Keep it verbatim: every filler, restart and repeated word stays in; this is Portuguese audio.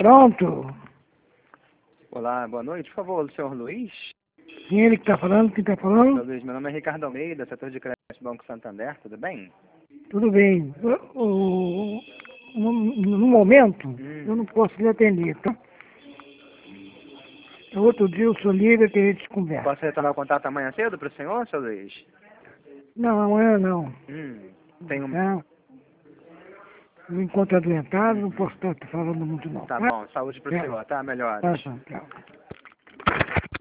Pronto. Olá, boa noite. Por favor, o senhor Luiz? Quem é ele que está falando? Quem está Seu falando? Luiz, meu nome é Ricardo Almeida, setor de crédito Banco Santander, tudo bem? Tudo bem. O- o- no, no momento, Hum. eu não posso lhe atender, tá? Outro dia eu sou livre que a gente conversa. Posso retornar o contato amanhã cedo para o senhor, seu Luiz? Não, amanhã não. Hum, tem um... Tá? Me encontro adoentado, não posso estar falando muito não. Tá bom, saúde para o É. senhor, tá? Melhor. Tá, tá, tá.